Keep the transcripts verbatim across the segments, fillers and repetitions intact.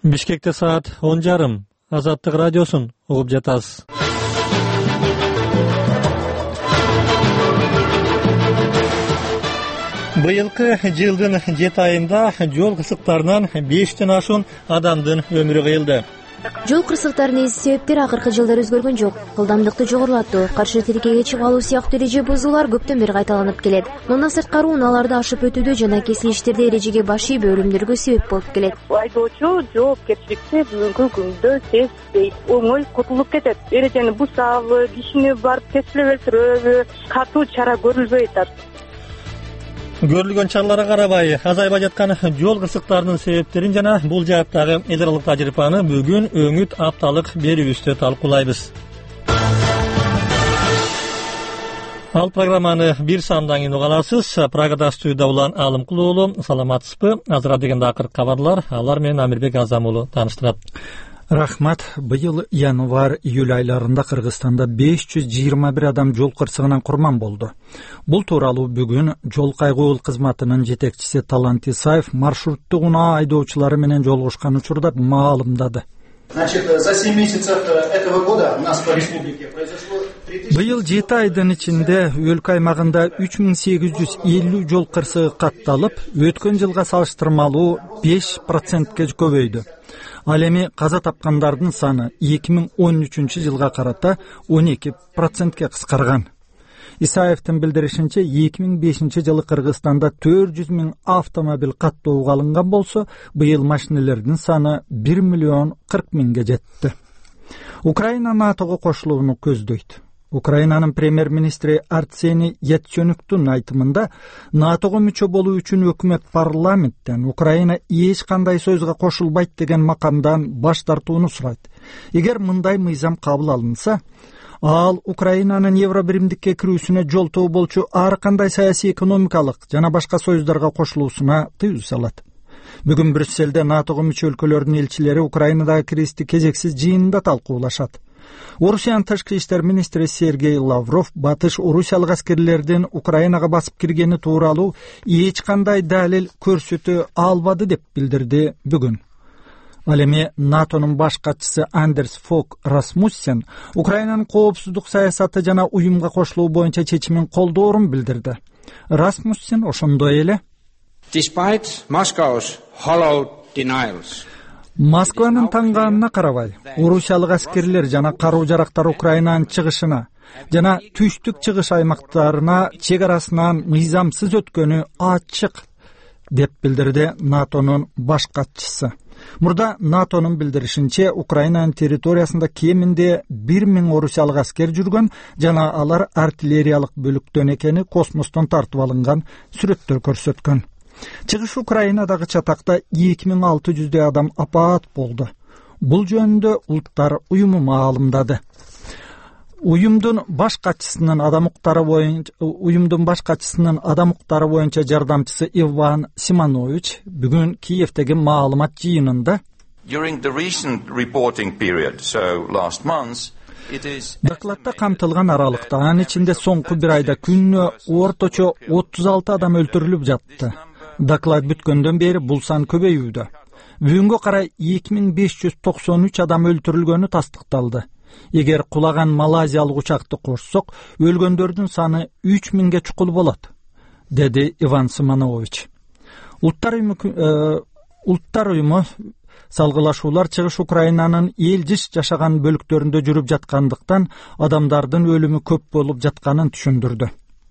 Бишкекте саат он жарым. Азаттык радиосун угуп жатасыз. Быйылкы жылдын жети айында жол кырсыктарынан бештен ашуун адамдын өмүрү кыйылды. Жол кырсыктарынын себептери акыркы жылдары өзгөргөн жок. Кылдамдыкты жогорулатуу, каршы тилкеге чыгып алуу сыяктуу эреже бузуулар көптөн бери кайталанып келет. Мындан сырткары унааларды ашып өтүүдө жана кесилиштерде эрежеге баш ийбей өлүмдөргө себеп болуп келет. Айдоочу жоопкерчиликти бүгүнкү күндө сезбейт, оңой кутулуп кетет. Эрежени бузабы, кишини барып кесилип өлтүрөбү, катуу чара көрүлбөй атат. Көрүлгөн чараларга карабай, азайбай жаткан жол кырсыктарынын себептерин жана бул жааттагы эл аралык тажрыйбаны бүгүн өңүт апталык берүүбүздө талкуулайбыз. Ал программаны бир сандан кийин уга аласыз. Прагада студияда улан Алымкул уулу, саламатсызбы? Азыра дегенде акыркы кабарлар, алар менен Амирбек Азам уулу тааныштырат. Рахмат. Быйыл январь-июль айларында Кыргызстанда беш жүз жыйырма бир адам жол кырсыгынан курман болду. Бул тууралуу бүгүн жол кайгуу кызматынын жетекчиси Талант Исаев маршруттук унаа айдоочулары менен жолугушкан учурда маалымдады. Значит, за семь месяцев этого года у нас по республике произошло три тысячи... Быйыл жети айдын ичинде өлкө аймагында үч миң сегиз жүз элүү жол кырсыгы катталып, өткөн жылга салыштырмалуу беш процентке көбөйдү. Ал эми каза тапкандардын саны эки миң он үчүнчү жылга карата он эки процентке кыскарган. Исаевдин билдиришинче, эки миң бешинчи жылы Кыргызстанда төрт жүз миң автомобиль каттоого алынган болсо, быйыл машинелердин саны бир миллион кырк миңге жетти. Украина НАТОго кошулууну көздөйт. Украинанын премьер-министри Арсений Яценюктун айтымында, НАТОго мүчө болуу үчүн өкмөт парламенттен Украина эч кандай сөзгө кошулбайт деген макамдан баш тартууну сурайт. Эгер мындай мыйзам кабыл алынса, ал Украинанын Евробиримдикке кирүүсүнө жолтоо болчу ар кандай саясий, экономикалык жана башка союздарга кошулуусуна тыюу салат. Бүгүн Брюсселде НАТОго мүчө өлкөлөрдүн элчилери Украинадагы кризисти кезексиз жыйында талкуулашат. Орусиянын тышкы иштер министри Сергей Лавров батыш орусиялык аскерлердин Украинага басып киргени тууралуу эч кандай далил көрсөтө албады деп билдирди бүгүн. Ал эми НАТОнун баш катчысы Андерс Фог Расмуссен Украинанын коопсуздук саясаты жана уюмга кошулуу боюнча чечимин колдоорун билдирди. Расмуссен ошондой эле Despite Moscow's hollow denials, Москванын таңгаанына карабай, орусиялык аскерлер жана каруу-жарактар Украинанын чыгышына жана түштүк чыгыш аймактарына чек арасынан мыйзамсыз өткөнү ачык деп билдирди НАТОнун баш катчысы. Мурда НАТОнун билдиришинче, Украинанын территориясында кеминде бир миң орусиялык аскер жүргөн жана алар артиллериялык бөлүктөн экени космостон тартып алынган сүрөттөр көрсөткөн. Чыгыш Украинадагы чатакта эки миң алты жүздөй адам апаат болду. Бул жөнүндө Улуттар уюму маалымдады. Уюмдун баш катчысынын адам укуктары боюнча уюмдун баш катчысынын адам укуктары боюнча жардамчысы Иван Симонович бүгүн Киевдеги маалымат жыйынында During the recent reporting period, so last month, докладта камтылган аралыкта, анын ичинде соңку бир айда күнүнө орточо отуз алты адам өлтүрүлүп жатты. Доклад бүткөндөн бери бул сан көбөйүүдө. Бүгүнгө карай эки миң беш жүз токсон үч адам өлтүрүлгөнү тастыкталды. Эгер кулаган малайзиялык учакты кошсок, өлгөндөрдүн саны үч миңге чукул болот, деди Иван Симонович. Улуттар уюму Улуттар уюму салгылашуулар чыгыш Украинанын эл жыш жашаган бөлүктөрүндө жүрүп жаткандыктан адамдардын өлүмү көп болуп жатканын түшүндүрдү.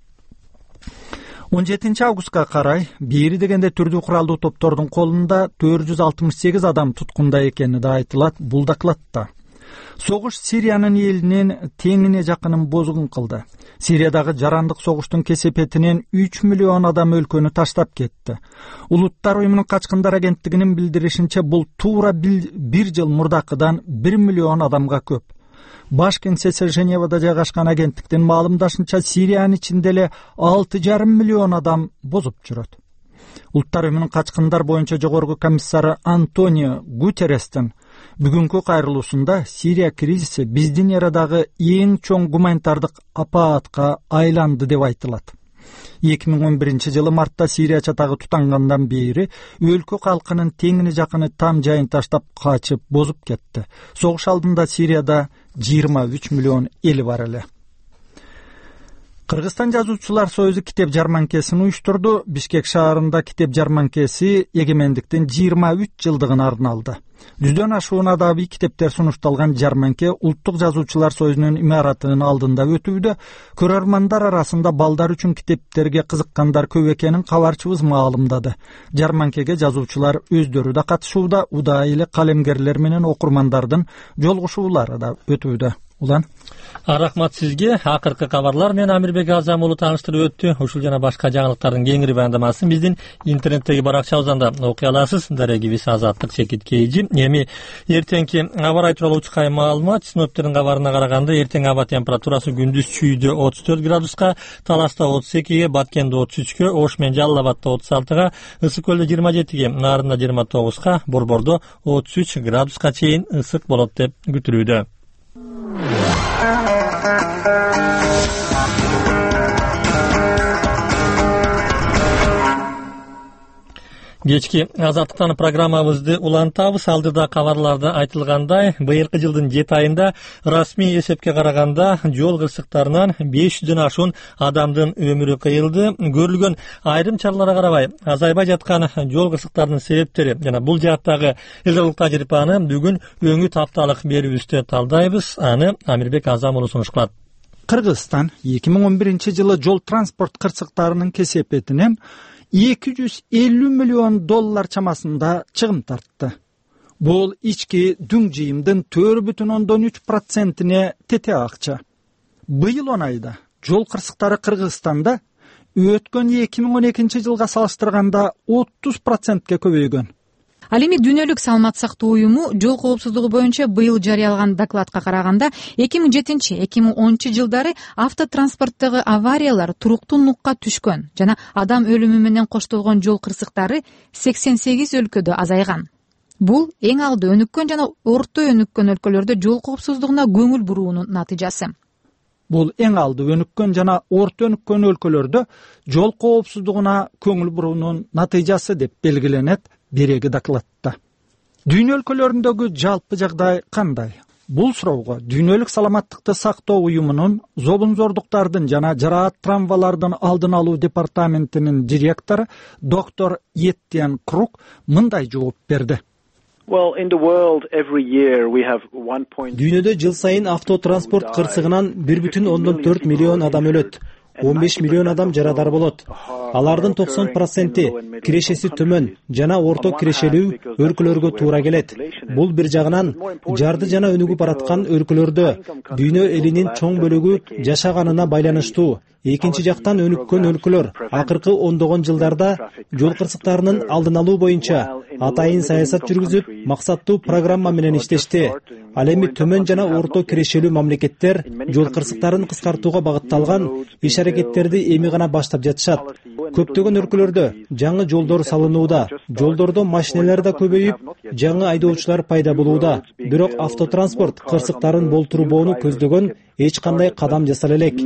он жетинчи августка карай бери дегенде түрдүү куралдуу топтордун колунда төрт жүз алтымыш сегиз адам туткунда экени да айтылат бул докладта. Согуш Сириянын элинин теңине жакынын бозгун кылды. Сириядагы жарандык согуштун кесепетинен үч миллион адам өлкөнү таштап кетти. Улуттар уюмунун качкындар агенттигинин билдиришинче, бул туура бир жыл мурдакыдан бир миллион адамга көп. Баш кеңсеси Женевада жайгашкан агенттиктин маалымдашынча, Сириянын ичинде эле алты жарым миллион адам бозуп жүрөт. Улуттар уюмунун качкындар боюнча жогорку комиссары Антонио Гутеррестин бүгүнкү кайрылуусунда Сирия кризиси биздин эрадагы эң чоң гуманитардык апаатка айланды деп айтылат. эки миң он биринчи жылы мартта Сирия чатагы тутангандан бери өлкө калкынын теңини жакыны там жайын таштап качып бозуп кетти. Согуш алдында Сирияда жыйырма үч миллион эли бар эле. Кыргызстан жазуучулар союзу китеп жарманкесин уюштурду. Бишкек шаарында китеп жарманкеси эгемендиктин жыйырма үч жылдыгына арналды. Жүздөн ашуун адабий китептер сунушталган жарманке Улуттук жазуучулар союзунун имаратынын алдында өтүүдө. Көрөрмандар арасында балдар үчүн китептерге кызыккандар көп экенин кабарчыбыз маалымдады. Жарманкеге жазуучулар өздөрү да катышууда, удайы эле калемгерлер менен окурмандардын жолугушуулары да өтүүдө. Улан Рахмат сизге. Акыркы кабарлар менен Амирбек Азам уулу тааныштырып өттү. Ушул жана башка жаңылыктардын кеңири баяндамасын биздин интернеттеги баракчабыздан да окуй аласыз. Дарегибиз Азаттык Чекит Кейжи. Эми эртеңки аба ырайы тууралуу чыккан маалымат синоптиктердин кабарына караганда эртең аба температурасы күндүз Чүйдө отуз төрт градуска, Таласта отуз экиге, Баткенде отуз үчкө, Ош менен Жалал Абадда отуз алтыга, Ысык көлдө жыйырма жетиге, Нарында жыйырма тогузга, Борбордо отуз үч градуска чейин ысык болот деп күтүлүүдө. Кечки Азаттыктан программабызды улантабыз. Алдыда кабарларда айтылгандай, быйылкы жылдын жети айында расмий эсепке караганда жол кырсыктарынан беш жүздөн ашуун адамдын өмүрү кыйылды. Көрүлгөн айрым чараларга карабай азайбай жаткан жол кырсыктарынын себептери жана бул жааттагы элдик тажрыйбаны бүгүн өңү тапталык берүүбүздө талдайбыз. Аны Амирбек Азам уулу сунуш кылат. Кыргызстан эки миң он биринчи жылы жол транспорт кырсыктарынын кесепетинен эки жүз элүү миллион доллар чамасында чыгым тартты. Бул ички дүң жыйымдын төрт бүтүн ондон үч процентине тете акча. Быйыл он айда жол кырсыктары Кыргызстанда өткөн эки миң он экинчи жылга салыштырганда отуз процентке көбөйгөн. Ал эми Дүйнөлүк саламат сактоо уюму жол коопсуздугу боюнча быйыл жарыялаган докладка караганда эки миң жетинчи эки миң онунчу жылдары автотранспорттогу авариялар туруктуу нукка түшкөн жана адам өлүмү менен коштолгон жол кырсыктары сексен сегиз өлкөдө азайган. Бул эң алды өнүккөн жана орто өнүккөн өлкөлөрдө жол коопсуздугуна көңүл буруунун натыйжасы. Бул эң алды өнүккөн жана орто өнүккөн өлкөлөрдө жол коопсуздугуна көңүл буруунун натыйжасы деп белгиленет береги докладта. Дүйнө өлкөлөрүндөгү жалпы жагдай кандай? Бул суроого Дүйнөлүк саламаттыкты сактоо уюмунун зобунзордуктардын жана жараат травмалардын алдын алуу департаментинин директору доктор Еттен Крук мындай жооп берди. Дүйнөдө жыл сайын автотранспорт кырсыгынан бир бүтүн ондон төрт миллион адам өлөт. он беш миллион адам жарадар болот. Алардын токсон проценти кирешеси төмөн жана орто кирешелүү өлкөлөргө туура келет. Бул бир жагынан жарды жана өнүгүп бараткан өлкөлөрдө дүйнө элинин чоң бөлүгү жашаганына байланыштуу. Экинчи жактан өнүккөн өлкөлөр акыркы ондогон жылдарда жол кырсыктарынын алдын алуу боюнча атайын саясат жүргүзүп, максаттуу программа менен иштешти. Ал эми төмөн жана орто кирешелүү мамлекеттер жол кырсыктарын кыскартууга багытталган иш аракеттерди эми гана баштап жатышат. Көптөгөн өлкөлөрдө жаңы жолдор салынууда, жолдордо машиналар да көбөйүп, жаңы айдоочулар пайда болууда. Бирок автотранспорт кырсыктарын болтурбоону көздөгөн эч кандай кадам жасала элек.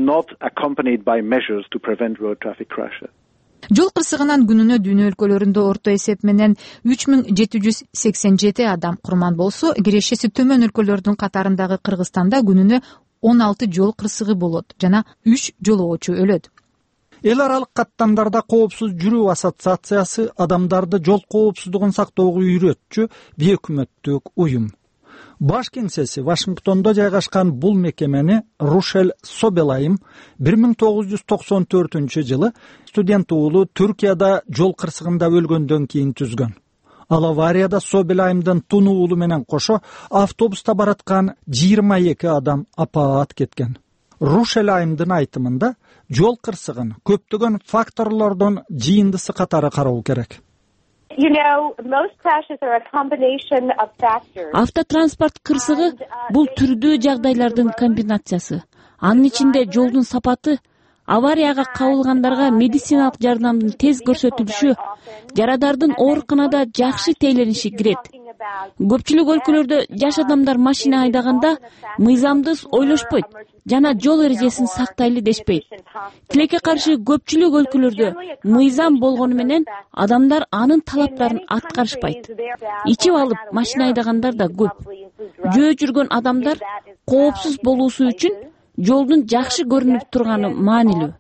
Жол кырсыгынан күнүнө дүйнө өлкөлөрүндө орто эсеп менен үч миң жети жүз сексен жети адам курман болсо, кирешеси төмөн өлкөлөрдүн катарындагы Кыргызстанда күнүнө он алты жол кырсыгы болот жана үч жолоочу өлөт. Эл аралык каттамдарда коопсуз жүрүү ассоциациясы адамдарды жол коопсуздугун сактоого үйрөтчү бейөкмөттүк уюм. Баш кеңсеси Вашингтондо жайгашкан бул мекемени Рушель Собелайм бир миң тогуз жүз токсон төртүнчү жылы студент уулу Түркияда жол кырсыгында өлгөндөн кийин түзгөн. Ал аварияда Собелаймдын туну уулу менен кошо автобуста бараткан жыйырма эки адам апаат кеткен. Рушель Аймдын айтымында жол кырсыгын көптөгөн факторлордон жыйындысы катары кароо керек. Автотранспорт кырсыгы бул түрдүү жагдайлардын комбинациясы. Анын ичинде жолдун сапаты, аварияга кабылгандарга медициналык жардамдын тез көрсөтүлүшү, жарадардын ооруканада жакшы тейлениши кирет. Көпчүлүк өлкөлөрдө жаш адамдар машина айдаганда мыйзамдыз ойлошпойт, жана жол эрежесин сактайлы дешпейт. Тилекке каршы көпчүлүк өлкөлөрдө мыйзам болгону менен адамдар анын талаптарын аткарышпайт. Ичип алып машина айдагандар да көп. Жөө жүргөн адамдар коопсуз болуусу үчүн жолдун жакшы көрүнүп турганы маанилүү.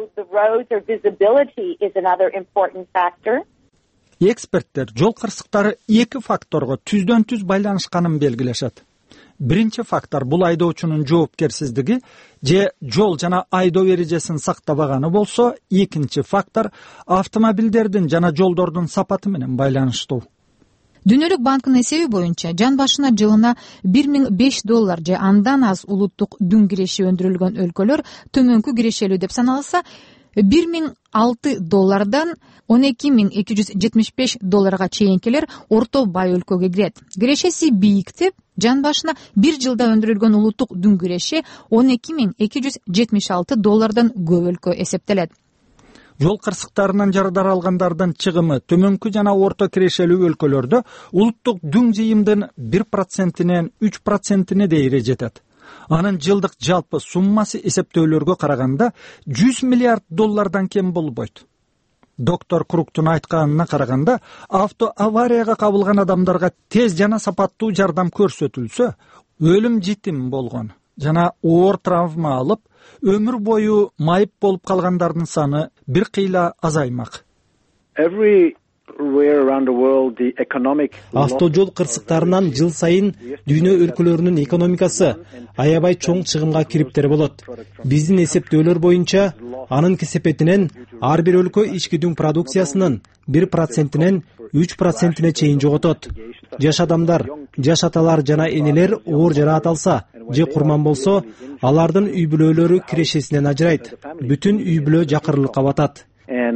Эксперттер жол кырсыктары эки факторго түздөн түз байланышканын белгилешет. Биринчи фактор бул айдоочунун жоопкерсиздиги же жол жана айдоо эрежесин сактабаганы болсо, экинчи фактор автомобилдердин жана жолдордун сапаты менен байланыштуу. Дүйнөлүк банктын эсеби боюнча жан башына жылына бир миң беш доллар же андан аз улуттук дүң киреши өндүрүлгөн өлкөлөр төмөнкү кирешелүү деп саналса, бир миң алты доллардан он эки миң эки жүз жетимиш беш долларга чейинкилер орто бай өлкөгө кирет. Кирешеси бийиктеп, жан башына бир жылда өндүрүлгөн улуттук дүң киреши он эки миң эки жүз жетимиш алты доллардан көп өлкө эсептелет. Жол кырсыктарынан жарадар алгандардын чыгымы төмөнкү жана орто кирешелүү өлкөлөрдө улуттук дүң жыйымдын бир процентинен үч процентине дейре жетет. Анын жылдык жалпы суммасы эсептөөлөргө караганда жүз миллиард доллардан кем болбойт. Доктор Круктун айтканына караганда, авто аварияга кабылган адамдарга тез жана сапаттуу жардам көрсөтүлсө, өлүм житим болгон жана оор травма алып, өмүр бою майып болуп калгандардын саны бир кыйла азаймак. Автожол кырсыктарынан жыл сайын дүйнө өлкөлөрүнүн экономикасы аябай чоң чыгымга кириптер болот. Биздин эсептөөлөр боюнча анын кесепетинен ар бир өлкө ички дүң продукциясынын бир процентинен үч процентине чейин жоготот. Жаш адамдар, жаш аталар жана энелер оор жараат алса же курман болсо, алардын үй бүлөлөрү кирешесинен ажырайт. Бүтүн үй бүлө жакырылыкка батат.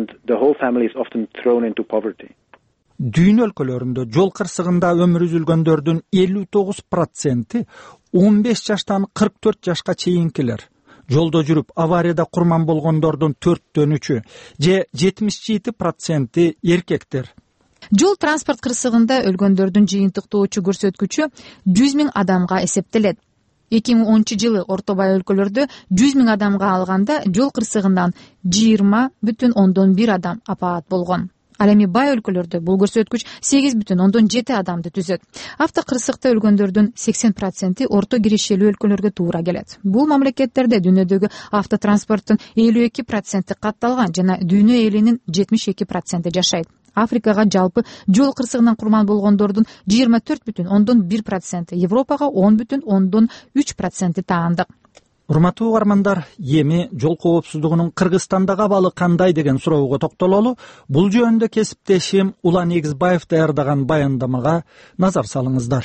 Дүйнө өлкөлөрүндө жол кырсыгында өмүр үзүлгөндөрдүн элүү тогуз проценти он беш жаштан кырк төрт жашка чейинкилер. Жолдо жүрүп аварияда курман болгондордун төрттөн үчү же жетимиш жети проценти эркектер. Жол транспорт кырсыгында өлгөндөрдүн жыйынтыктоочу көрсөткүчү жүз миң адамга эсептелет. эки миң онунчу жылы орто бай өлкөлөрдө жүз миң адамга алганда жол кырсыгынан жыйырма бүтүн ондон бир адам апаат болгон. Ал эми бай өлкөлөрдө бул көрсөткүч сегиз бүтүн ондон жети адамды түзөт. Авто кырсыкта өлгөндөрдүн сексен проценти орто кирешелүү өлкөлөргө туура келет. Бул мамлекеттерде дүйнөдөгү автотранспорттун элүү эки проценти катталган жана дүйнө элинин жетимиш эки проценти жашайт. Африкага жалпы жол кырсыгынан курман болгондордун жыйырма төрт бүтүн ондон бир проценти, Европага он бүтүн ондон үч проценти таандык. Урматтуу угармандар, эми жол коопсуздугунун Кыргызстандагы абалы кандай деген суроого токтололу. Бул жөнүндө кесиптешим Улан Эгизбаев даярдаган баяндамага назар салыңыздар.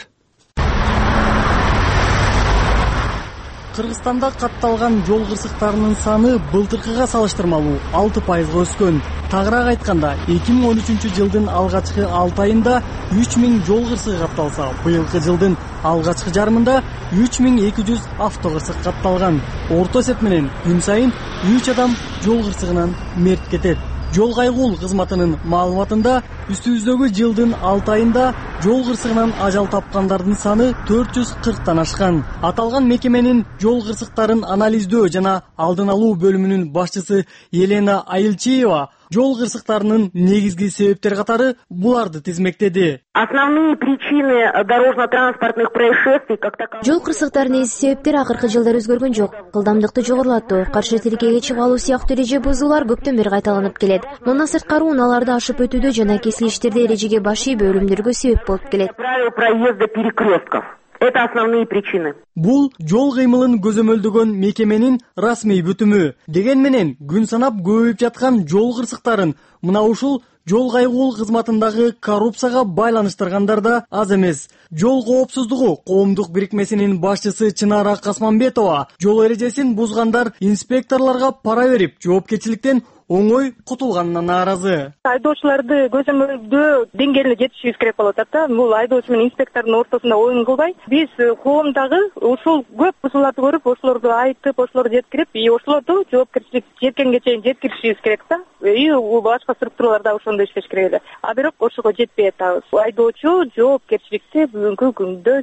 Кыргызстанда катталган жол кырсыктарынын саны былтыркыга салыштырмалуу алты пайызга өскөн. Тагыраак айтканда, эки миң он үчүнчү жылдын алгачкы алты айында үч миң жол кырсыгы катталса, быйылкы жылдын алгачкы жарымында үч миң эки жүз автокырсык катталган. Орто эсеп менен күн сайын үч адам жол кырсыгынан мерт кетет. Жол кайгуул кызматынын маалыматында үстүбүздөгү жылдын алты айында жол кырсыгынан ажал тапкандардын саны төрт жүз кырктан ашкан. Аталган мекеменин жол кырсыктарын анализдөө жана алдын алуу бөлүмүнүн башчысы Елена Айылчиева жол кырсыктарынын негизги себептери катары буларды тизмектеди. Основные причины дорожно-транспортных происшествий как таковых. Жол кырсыктарынын себептери акыркы жылдары өзгөргөн жок. Кылдамдыкты жогорулатуу, каршы тилкеге чыгып алуу сыяктуу эреже бузуулар көптөн бери кайталанып келет. Мындан сырткары унааларды ашып өтүүдө жана кесилиштерде эрежеге баш ийбей өлүмдөргө себеп болуп келет. Правила проезда перекрестков. Это основные причины. Бул жол кыймылын көзөмөлдөгөн мекеменин расмий бүтүмү. Деген менен күн санап көбөйүп жаткан жол кырсыктарын мына ушул жол кайгуул кызматындагы коррупцияга байланыштыргандар да аз эмес. Жол коопсуздугу коомдук бирикмесинин башчысы Чынара Касманбетова жол эрежесин бузгандар инспекторлорго пара берип, жоопкерчиликтен оңой кутулганына нааразы. Айдоочуларды көзөмөлдөө деңгээлине жетишибиз керек болуп атат да. Бул айдоочу менен инспектордун ортосунда оюн кылбай, биз коомдагы ушул көп бузууларды көрүп, ошолорду айтып, ошолорду жеткирип, и ошолорду жоопкерчилик жеткенге чейин жеткиришибиз керек да. И башка структуралар да ошондой иштеш керек эле. А бирок ошого жетпей атабыз. Айдоочу жоопкерчиликти бүгүнкү күндө сез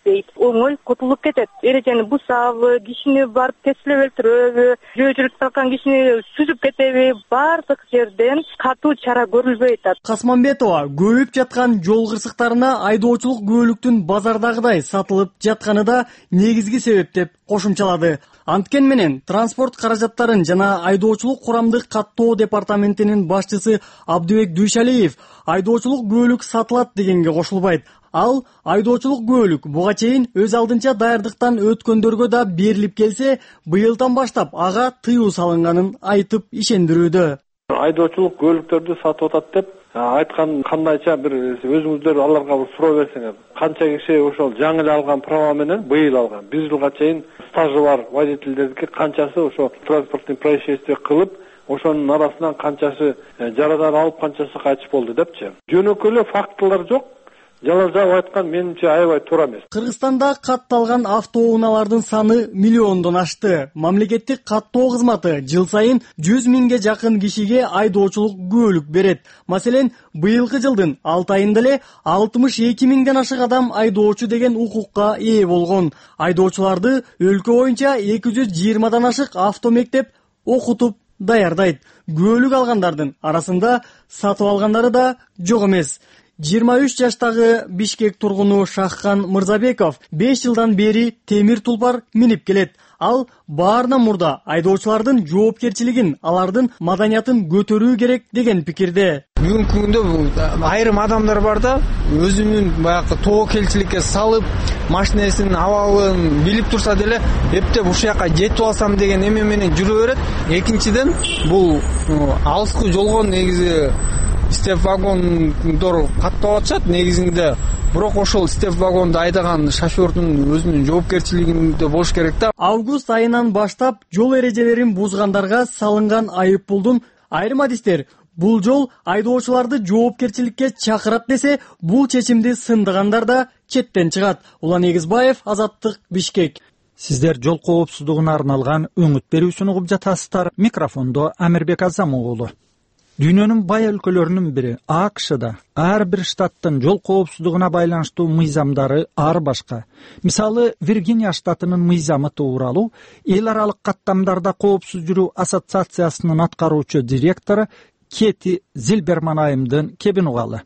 жетпейт, оңой кутулуп кетет. Эрежени бузабы, кишини барып тескилеп өлтүрөбү, жөө жүрүп бараткан кишини сүзүп кетеби, баардык жерден катуу чара көрүлбөйт. Касманбетова көбөйүп жаткан жол кырсыктарына айдоочулук күбөлүктүн базардагыдай сатылып жатканы да негизги себеп деп кошумчалады. Анткен менен транспорт каражаттарын жана айдоочулук курамдык каттоо департаментинин башчысы Абдыбек Дүйшалиев айдоочулук күбөлүк сатылат дегенге кошулбайт. Ал айдоочулук күбөлүк буга чейин өз алдынча даярдыктан өткөндөргө да берилип келсе, быйылдан баштап ага тыюу салынганын айтып ишендирүүдө. Айдоочулук күбөлүктөрдү сатып атат деп айткан кандайча бир өзүңүздөр аларга бир суроо берсеңер, канча киши ошол жаңы эле алган права менен быйыл алган, бир жылга чейин стажы бар водительдердики канчасы ошо транспорттун происшествие кылып, ошонун арасынан канчасы жарадар алып, канчасы кайтыш болду депчи. Жөнөкөй эле фактылар жок. Жалал жабып айткан менимче аябай туура эмес. Кыргызстанда катталган автоунаалардын саны миллиондон ашты. Мамлекеттик каттоо кызматы жыл сайын жүз миңге жакын кишиге айдоочулук күбөлүк берет. Маселен, быйылкы жылдын алты айында эле алтымыш эки миңден ашык адам айдоочу деген укукка ээ болгон. Айдоочуларды өлкө боюнча эки жүз жыйырмадан ашык автомектеп окутуп даярдайт. Күбөлүк алгандардын арасында сатып алгандары да жок эмес. жыйырма үч жаштагы Бишкек тургуну Шаххан Мырзабеков беш жылдан бери темир тулпар минип келет. Ал баарынан мурда айдоочулардын жоопкерчилигин, алардын маданиятын көтөрүү керек деген пикирде. Бүгүнкү күндө айрым адамдар бар да, өзүнүн баягы тоокелчиликке салып, машинесинин абалын билип турса деле, эптеп ушул жака жетип алсам деген эме менен жүрө берет. Экинчиден, бул алыскы жолго негизи степ вагондор каттап атышат негизинде, бирок ошол степ вагонду айдаган шофёрдун өзүнүн жоопкерчилигинде болуш керек да. Август айынан баштап жол эрежелерин бузгандарга салынган айып пулдун айрым адистер бул жол айдоочуларды жоопкерчиликке чакырат десе, бул чечимди сындыгандар да четтен чыгат. Улан Эгизбаев, Азаттык, Бишкек. Сиздер жол коопсуздугуна арналган өңүт берүүсүн угуп жатасыздар. Микрофондо Амирбек Азам уулу. Дүйнөнүн бай өлкөлөрүнүн бири АКШда ар бир штаттын жол коопсуздугуна байланыштуу мыйзамдары ар башка. Мисалы, Виргиния штатынын мыйзамы тууралуу эл аралык каттамдарда коопсуз жүрүү ассоциациясынын аткаруучу директору Кети Зилберман айымдын кебин угалы.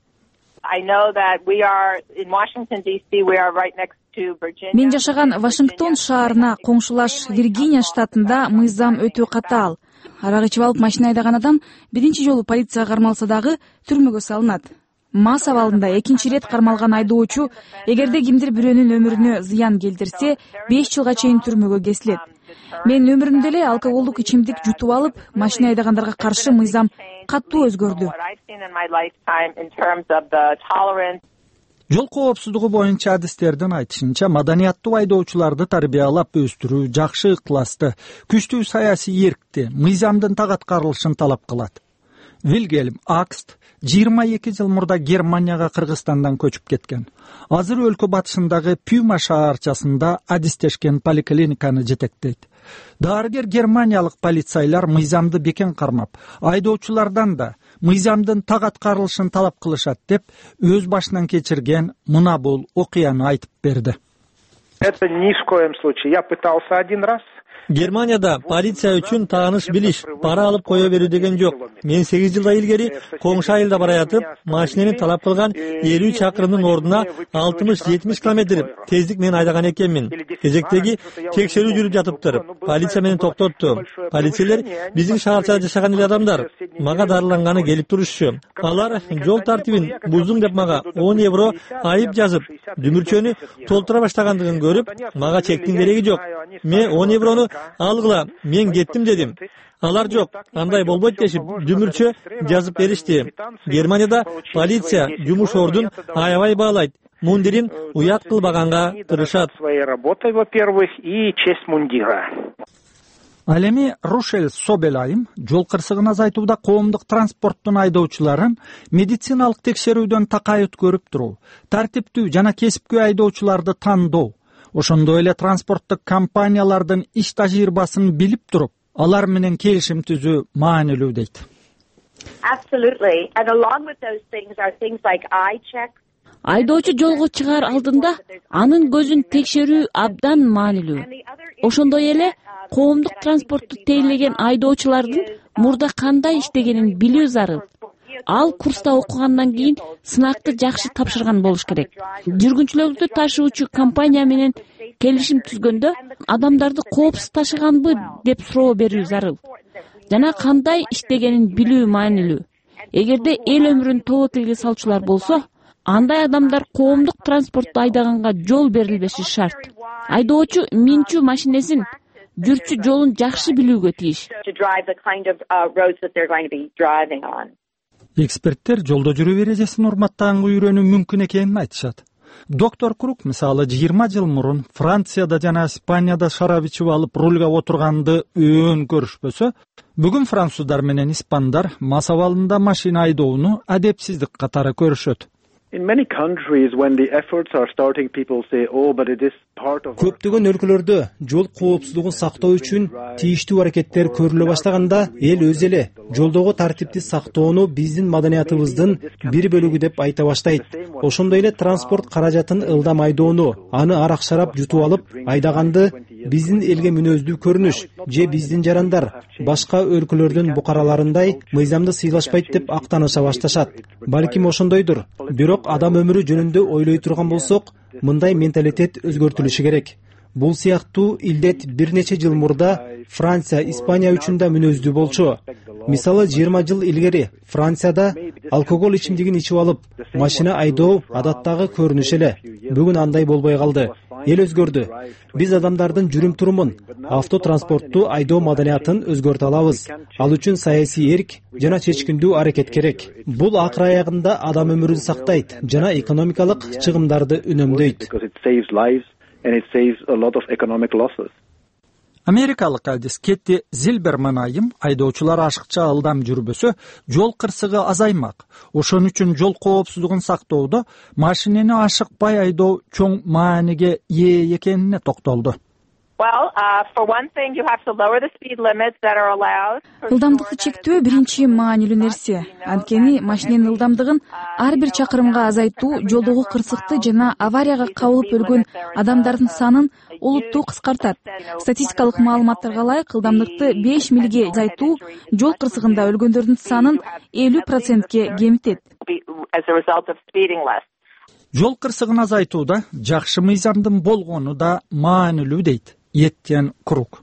Мен жашаган Вашингтон шаарына коңшулаш Виргиния штатында мыйзам өтө катаал. Арак ичип алып машина айдаган адам биринчи жолу полицияга кармалса дагы түрмөгө салынат. Мас абалында экинчи ирет кармалган айдоочу эгерде кимдир бирөөнүн өмүрүнө зыян келтирсе, беш жылга чейин түрмөгө кесилет. Мен өмүрүмдө эле алкоголдук ичимдик жутуп алып, машина айдагандарга каршы мыйзам каттуу өзгөрдү. Жол коопсуздугу боюнча адистердин айтышынча, маданияттуу айдоочуларды тарбиялап өстүрүү жакшы ыктыласты, күчтүү саясий эркти, мыйзамдын так аткарылышын талап кылат. Вильгельм Акст жыйырма эки жыл мурда Германияга Кыргызстандан көчүп кеткен. Азыр өлкө батышындагы Пюма шаарчасында адистешкен поликлиниканы жетектейт. Дарыгер германиялык полицайлар мыйзамды бекен кармап, айдоочулардан да мыйзамдын так аткарылышын талап кылышат деп өз башынан кечирген мына бул окуяны айтып берди. Это ни в коем случае. Я пытался один раз. Германияда полиция үчүн тааныш билиш, пара алып кое берүү деген жок. Мен сегиз жылда илгери коңшу айылда бараятып, машинени талап кылган элүү чакырымдын ордуна алтымыш жетимиш километр тездик менен айдаган экенмин. Кезектеги текшерүү жүрүп жатыптыр. Полиция мени токтотту. Полицейлер биздин шаарчада жашаган эле адамдар. Мага дарыланганы келип турушчу. Алар жол тартибин буздум деп мага он евро айып жазып, дүмүрчөнү толтура баштагандыгын көрүп, мага чектин кереги жок. Мен он еврону алгыла, мен кеттим дедим. Алар жок, андай болбойт дешип, дүмүрчө жазып беришти. Германияда полиция жумуш ордун аябай баалайт. Мундирин уят кылбаганга тырышат. Ал эми Рушель Собел айым жол кырсыгын азайтууда коомдук транспорттун айдоочуларын медициналык текшерүүдөн такай өткөрүп туруу, тартиптүү жана кесипкөй айдоочуларды тандоо, ошондой эле транспорттук компаниялардын иш тажрыйбасын билип туруп, алар менен келишим түзүү маанилүү дейт. айдоочу жолго чыгаар алдында анын көзүн текшерүү абдан маанилүү. Ошондой эле коомдук транспортту тейлеген айдоочулардын мурда кандай иштегенин билүү зарыл. Ал курста окугандан кийин сынакты жакшы тапшырган болуш керек. Жүргүнчүлөрдү ташуучу компания менен келишим түзгөндө адамдарды коопсуз ташыганбы деп суроо берүү зарыл. Жана кандай иштегенин билүү маанилүү. Эгерде эл өмүрүн тобокелге салчулар болсо, андай адамдар коомдук транспортту айдаганга жол берилбеши шарт. Айдоочу минчүү машинесин, жүрчү жолун жакшы билүүгө тийиш. Эксперттер жолдо жүрүү эрежесин урматтаганга үйрөнүү мүмкүн экенин айтышат. Доктор Крук мисалы жыйырма жыл мурун Францияда жана Испанияда шарап ичип алып рулга отурганды өөн көрүшпөсө, бүгүн француздар менен испандар мас абалында машина айдоону адепсиздик катары көрүшөт. Көптөгөн өлкөлөрдө жол коопсуздугун сактоо үчүн тийиштүү аракеттер көрүлө баштаганда эл өз эле жолдогу тартипти сактоону биздин маданиятыбыздын бир бөлүгү деп айта баштайт. Ошондой эле транспорт каражатын ылдам айдоону, аны арак шарап жутуп алып айдаганды биздин элге мүнөздүү көрүнүш же биздин жарандар башка өлкөлөрдүн букараларындай мыйзамды сыйлашпайт деп актаныша башташат. Балким ошондойдур. Бирок адам өмүрү жөнүндө ойлой турган болсок, мындай менталитет өзгөртүлүшү керек. Бул сыяктуу илдет бир нече жыл мурда Франция, Испания үчүн да мүнөздүү болчу. Мисалы жыйырма жыл илгери Францияда алкоголь ичимдигин ичип алып машина айдоо адаттагы көрүнүш эле. Бүгүн андай болбой калды. Эл өзгөрдү. Биз адамдардын жүрүм-турумун, автотранспортту айдоо маданиятын өзгөртө алабыз. Ал үчүн саясий эрк жана чечкиндүү аракет керек. Бул акыр аягында адам өмүрүн сактайт жана экономикалык чыгымдарды үнөмдөйт. Америкалык адис Кетти Зилберман айым айдоочулар ашыкча ылдам жүрбөсө, жол кырсыгы азаймак. Ошон үчүн жол коопсуздугун сактоодо машинени ашыкпай айдоо чоң мааниге ээ экенине токтолду. Ылдамдыкты чектөө биринчи маанилүү нерсе. Анткени машиненин ылдамдыгын ар бир чакырымга азайтуу жолдогу кырсыкты жана аварияга кабылып өлгөн адамдардын санын олуттуу кыскартат. Статистикалык маалыматтарга ылайык, ылдамдыкты беш милге азайтуу жол кырсыгында өлгөндөрдүн санын элүү процентке кемитет. Жол кырсыгын азайтууда жакшы мыйзамдын болгону да маанилүү дейт Еттен Крук.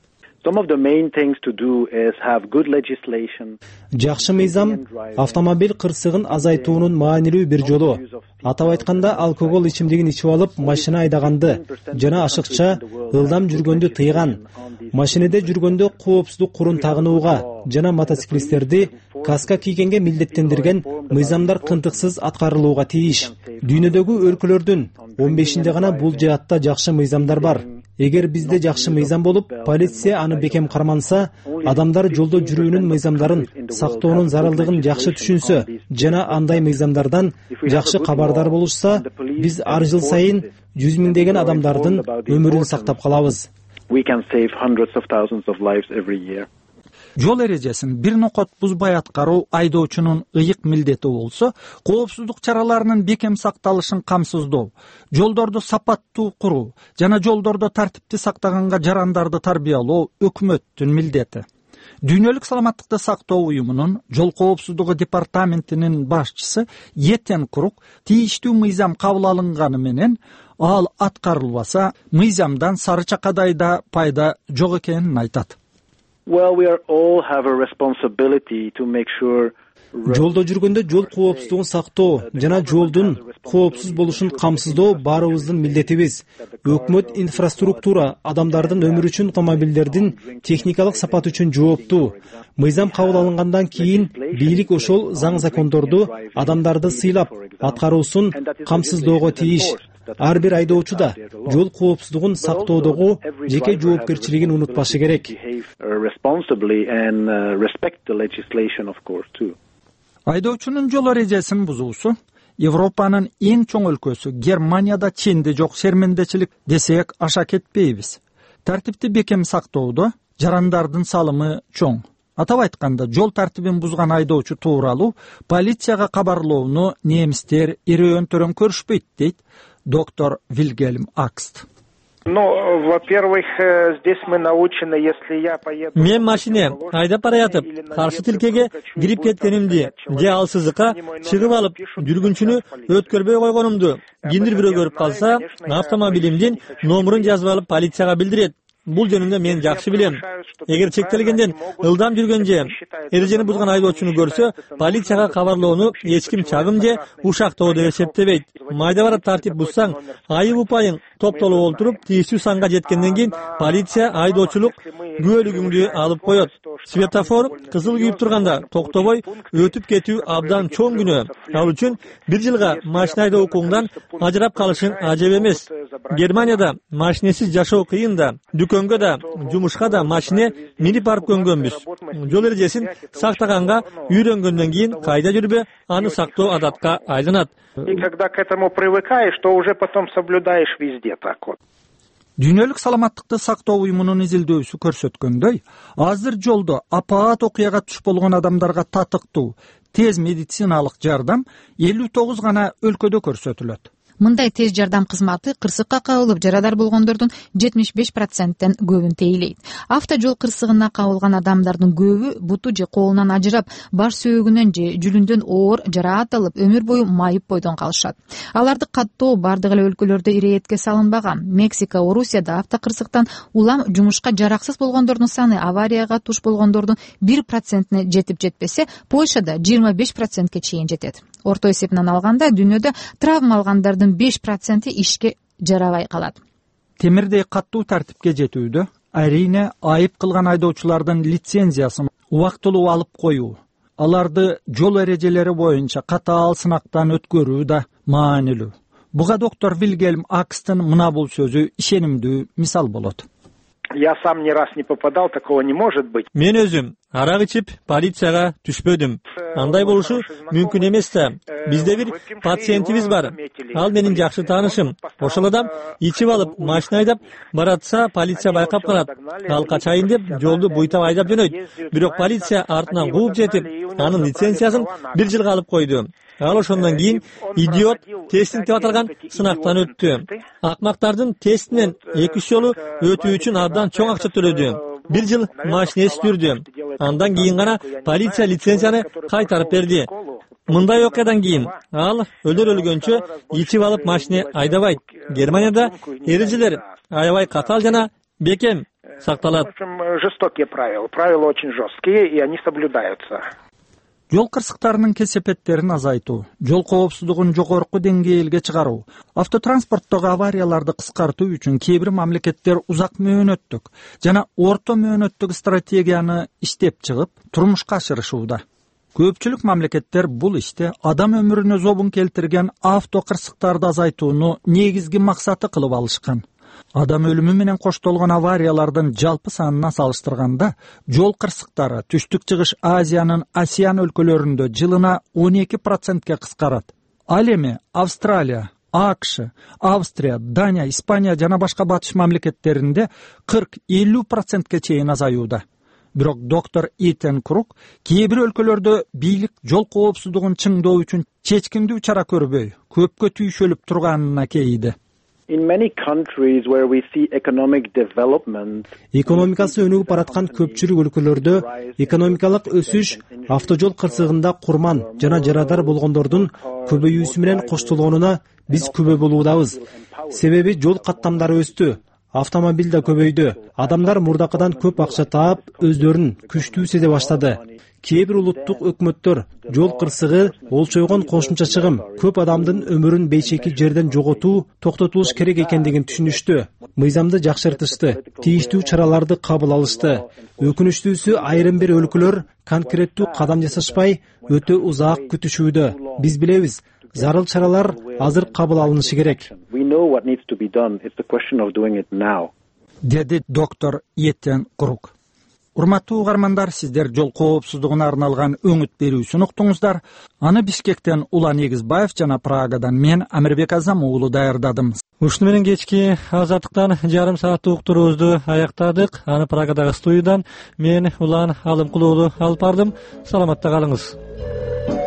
Жакшы мыйзам автомобиль кырсыгын азайтуунун маанилүү бир жолу. Атап айтканда, алкоголь ичимдигин ичип алып машина айдаганды жана ашыкча ылдам жүргөндү тыйган. Машинеде жүргөндө коопсуздук курун тагынууга жана мотоциклисттерди каска кийгенге милдеттендирген мыйзамдар кынтыксыз аткарылууга тийиш. Дүйнөдөгү өлкөлөрдүн он бешинде гана бул жаатта жакшы мыйзамдар бар. Эгер бизде жакшы мыйзам болуп, полиция аны бекем карманса, адамдар жолдо жүрүүнүн мыйзамдарын сактоонун зарылдыгын жакшы түшүнсө жана андай мыйзамдардан жакшы кабардар болушса, биз ар жыл сайын жүз миңдеген адамдардын өмүрүн сактап калабыз. Жол эрежесин бир нокот бузбай аткаруу айдоочунун ыйык милдети болсо, коопсуздук чараларынын бекем сакталышын камсыздоо, жолдорду сапаттуу куруу жана жолдордо тартипти сактаганга жарандарды тарбиялоо өкмөттүн милдети. Дүйнөлүк саламаттыкты сактоо уюмунун жол коопсуздугу департаментинин башчысы Еттен Крук тийиштүү мыйзам кабыл алынганы менен ал аткарылбаса, мыйзамдан сары чакадай да пайда жок экенин айтат. Жолдо жүргөндө жол коопсуздугун сактоо жана жолдун коопсуз болушун камсыздоо баарыбыздын милдетибиз. Өкмөт инфраструктура адамдардын өмүрү үчүн автомобилдердин техникалык сапаты үчүн жооптуу. Мыйзам кабыл алынгандан кийин бийлик ошол заң закондорду адамдарды сыйлап аткаруусун камсыздоого тийиш. Ар бир айдоочу да жол коопсуздугун сактоодогу жеке жоопкерчилигин унутпашы керек. Айдоочунун жол эрежесин бузуусу Европанын эң чоң өлкөсү Германияда ченде жок шермендечилик десек аша кетпейбиз. Тартипти бекем сактоодо жарандардын салымы чоң. Атап айтканда, жол тартибин бузган айдоочу тууралуу полицияга кабарлоону немистер эрөөн-төрөөн көрүшпөйт, дейт доктор Вильгельм Акст. Ну, во-первых, здесь мы научены, если я поеду... Мен машине айдап бараятып, каршы тилкеге кирип кеткенимди же ал сызыкка чыгып алып, жүргүнчүнү өткөрбөй койгонумду кимдир бирөө көрүп калса, автомобилимдин номерин жазып алып полицияга билдирет. Бул жөнүндө мен жакшы билем. Эгер чектелгенден ылдам жүргөн же эрежени бузган айдоочуну көрсө, полицияга кабарлоону эч ким чагым же ушактоо деп эсептебейт. Майда бара тартип бузсаң, айып упайың топтолуп олтуруп, тийиштүү санга жеткенден кийин полиция айдоочулук күбөлүгүңдү алып коет. Светофор кызыл күйүп турганда токтобой өтүп кетүү абдан чоң күнөө. Ал үчүн бир жылга машина айдоо укугунан ажырап калышың ажеп эмес. Германияда машинесиз жашоо кыйын да, дүкөнгө да, жумушка да машине минип барып көнгөнбүз. Жол эрежесин сактаганга үйрөнгөндөн кийин кайда жүрбө, аны сактоо адатка айланат. И когда к этому привыкаешь, то уже потом соблюдаешь везде так вот. Дүйнөлүк саламаттыкты сактоо уюмунун изилдөөсү көрсөткөндөй, азыр жолдо апаат окуяга туш болгон адамдарга татыктуу тез медициналык жардам элүү тогуз гана өлкөдө көрсөтүлөт. Мындай тез жардам кызматы кырсыкка кабылып жарадар болгондордун жетимиш беш проценттен көбүн тейлейт. Автожол кырсыгына кабылган адамдардын көбү буту же колунан ажырап, баш сөөгүнөн же жүлүндөн оор жараат алып, өмүр бою майып бойдон калышат. Аларды каттоо бардык эле өлкөлөрдө иретке салынбаган. Мексика, Орусияда автокырсыктан улам жумушка жараксыз болгондордун саны аварияга туш болгондордун бир процентине жетип жетпесе, Польшада жыйырма беш процентке чейин жетет. Орто эсебинен алганда, дүйнөдө травма алгандардын беш проценти ишке жарабай калат. Темирдей каттуу тартипке жетүүдө арине айып кылган айдоочулардын лицензиясын убактылуу алып коюу, аларды жол эрежелери боюнча катаал сынактан өткөрүү да маанилүү. Буга доктор Вильгельм Акстын мына бул сөзү ишенимдүү мисал болот. Я сам ни раз не попадал, такого не может быть. Мен өзүм арак ичип полицияга түшпөдүм. Андай болушу мүмкүн эмес да. Бизде бир пациентибиз бар. Ал менин жакшы таанышым. Ошол адам ичип алып машина айдап баратса, полиция байкап калат. Ал качайын деп жолду буйтап айдап жөнөйт. Бирок полиция артынан кууп жетип, анын лицензиясын бир жылга алып койду. Ал ошондон кийин идиот тестинг деп аталган сынактан өттү. Акмактардын тестинен эки үч жолу өтүү үчүн абдан чоң акча төлөдү. Бир жыл машинеси жүрдү. Андан кийин гана полиция лицензияны кайтарып берди. Мындай окуядан кийин ал өлөр өлгөнчө ичип алып машина айдабайт. Германияда эрежелер аябай катаал жана бекем сакталат. Жестокие правила. Правила очень жесткие, и они соблюдаются. Жол кырсыктарынын кесепеттерин азайтуу, жол коопсуздугун жогорку деңгээлге чыгаруу, автотранспорттогу аварияларды кыскартуу үчүн кээ бир мамлекеттер узак мөөнөттүк жана орто мөөнөттүк стратегияны иштеп чыгып, турмушка ашырышууда. Көпчүлүк мамлекеттер бул иште адам өмүрүнө зобун келтирген автокырсыктарды азайтууну негизги максаты кылып алышкан. Адам өлүмү менен коштолгон авариялардын жалпы санына салыштырганда, жол кырсыктары түштүк чыгыш Азиянын Асиан өлкөлөрүндө жылына он эки процентке кыскарат. Ал эми Австралия, АКШ, Австрия, Дания, Испания жана башка батыш мамлекеттеринде кырк элүү процентке чейин азаюуда. Бирок доктор Итен Крук кээ бир өлкөлөрдө бийлик жол коопсуздугун чыңдоо үчүн чечкиндүү чара көрбөй, көпкө түйшөлүп турганына кейиди. In many countries where we see economic development, экономикасы өнүгүп бараткан көпчүлүк өлкөлөрдө экономикалык өсүш автожол кырсыгында курман жана жарадар болгондордун көбөйүүсү менен коштолгонуна биз күбө болуудабыз. Себеби жол каттамдары өстү, автомобиль да көбөйдү. Адамдар мурдакыдан көп акча таап, өздөрүн күчтүү сезе баштады. Кээ бир улуттук өкмөттөр жол кырсыгы олчойгон кошумча чыгым, көп адамдын өмүрүн бейчеки жерден жоготуу токтотулуш керек экендигин түшүнүштү. Мыйзамды жакшыртышты, тийиштүү чараларды кабыл алышты. Өкүнүчтүүсү айрым бир өлкөлөр конкреттүү кадам жасашпай, өтө узак күтүшүүдө. Биз билебиз, зарыл чаралар азыр кабыл алынышы керек. Деди доктор Еттен Крук. Урматтуу угармандар, сиздер жол коопсуздугуна арналган өңүт берүүсүн уктуңуздар. Аны Бишкектен Улан Эгизбаев жана Прагадан мен Амирбек Азам уулу даярдадым. Ушуну менен кечки Азаттыктан жарым сааттык уктуруубузду аяктадык. Аны Прагадагы студиядан мен Улан Алымкулуу алып бардым. Саламатта калыңыз.